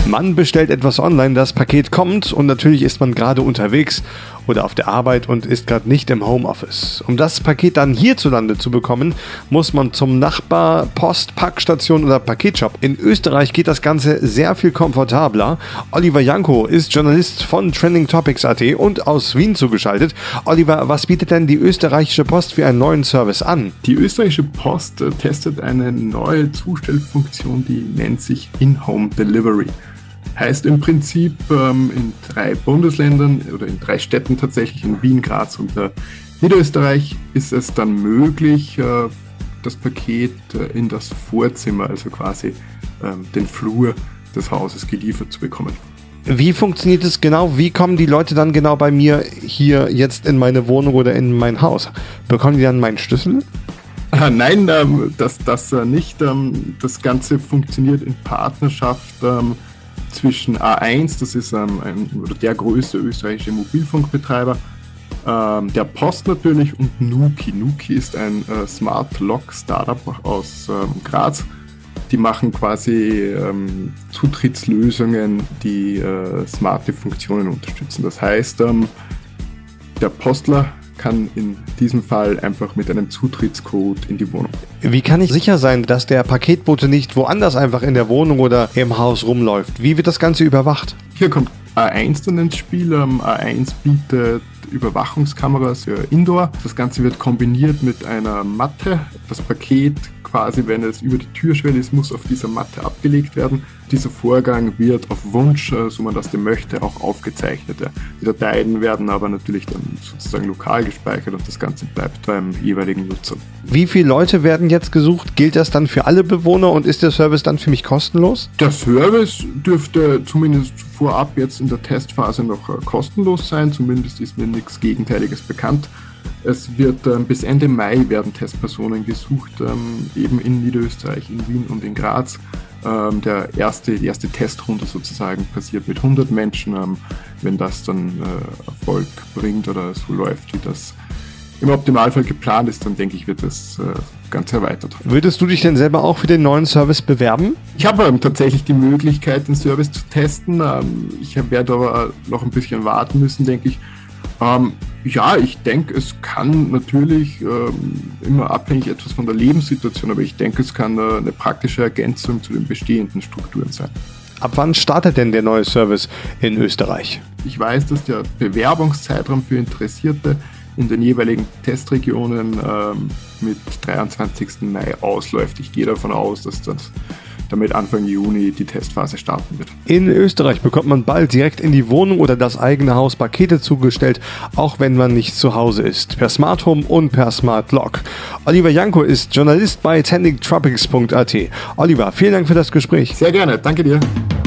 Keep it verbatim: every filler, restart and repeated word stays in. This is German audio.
Man bestellt etwas online, das Paket kommt und natürlich ist man gerade unterwegs oder auf der Arbeit und ist gerade nicht im Homeoffice. Um das Paket dann hierzulande zu bekommen, muss man zum Nachbar, Post, Packstation oder Paketshop. In Österreich geht das Ganze sehr viel komfortabler. Oliver Janko ist Journalist von Trending Topics Punkt at und aus Wien zugeschaltet. Oliver, was bietet denn die österreichische Post für einen neuen Service an? Die österreichische Post äh, testet eine neue Zustellfunktion, die nennt sich In-Home Delivery. Heißt im Prinzip ähm, in drei Bundesländern oder in drei Städten tatsächlich, in Wien, Graz und äh, Niederösterreich, ist es dann möglich, äh, das Paket äh, in das Vorzimmer, also quasi äh, den Flur des Hauses geliefert zu bekommen. Wie funktioniert es genau? Wie kommen die Leute dann genau bei mir hier jetzt in meine Wohnung oder in mein Haus? Bekommen die dann meinen Schlüssel? Ah, nein, ähm, das, das äh, nicht. Ähm, das Ganze funktioniert in Partnerschaft ähm, zwischen A eins, das ist ähm, ein, oder der größte österreichische Mobilfunkbetreiber, ähm, der Post natürlich, und Nuki. Nuki ist ein äh, Smart Lock Startup aus ähm, Graz. Die machen quasi ähm, Zutrittslösungen, die äh, smarte Funktionen unterstützen. Das heißt, ähm, der Postler kann in diesem Fall einfach mit einem Zutrittscode in die Wohnung. Wie kann ich sicher sein, dass der Paketbote nicht woanders einfach in der Wohnung oder im Haus rumläuft? Wie wird das Ganze überwacht? Hier kommt A eins dann ins Spiel. Ähm, A eins bietet Überwachungskameras für Indoor. Das Ganze wird kombiniert mit einer Matte. Das Paket, quasi wenn es über die Türschwelle ist, muss auf dieser Matte abgelegt werden. Dieser Vorgang wird auf Wunsch, so man das denn möchte, auch aufgezeichnet. Die Dateien werden aber natürlich dann sozusagen lokal gespeichert und das Ganze bleibt beim jeweiligen Nutzer. Wie viele Leute werden jetzt gesucht? Gilt das dann für alle Bewohner und ist der Service dann für mich kostenlos? Der Service dürfte zumindest vorab jetzt in der Testphase noch kostenlos sein. Zumindest ist mir nichts Gegenteiliges bekannt. Es wird ähm, bis Ende Mai werden Testpersonen gesucht, ähm, eben in Niederösterreich, in Wien und in Graz. Ähm, der erste, die erste Testrunde sozusagen passiert mit hundert Menschen. Ähm, wenn das dann äh, Erfolg bringt oder so läuft, wie das im Optimalfall geplant ist, dann denke ich, wird das äh, ganz erweitert. Würdest du dich denn selber auch für den neuen Service bewerben? Ich habe ähm, tatsächlich die Möglichkeit, den Service zu testen. Ähm, ich werde aber noch ein bisschen warten müssen, denke ich. Ähm, ja, ich denke, es kann natürlich ähm, immer abhängig etwas von der Lebenssituation, aber ich denke, es kann äh, eine praktische Ergänzung zu den bestehenden Strukturen sein. Ab wann startet denn der neue Service in Österreich? Ich weiß, dass der Bewerbungszeitraum für Interessierte in den jeweiligen Testregionen ähm, mit dreiundzwanzigsten Mai ausläuft. Ich gehe davon aus, dass das damit Anfang Juni die Testphase starten wird. In Österreich bekommt man bald direkt in die Wohnung oder das eigene Haus Pakete zugestellt, auch wenn man nicht zu Hause ist. Per Smart Home und per Smart Lock. Oliver Janko ist Journalist bei Trending Topics Punkt at. Oliver, vielen Dank für das Gespräch. Sehr gerne, danke dir.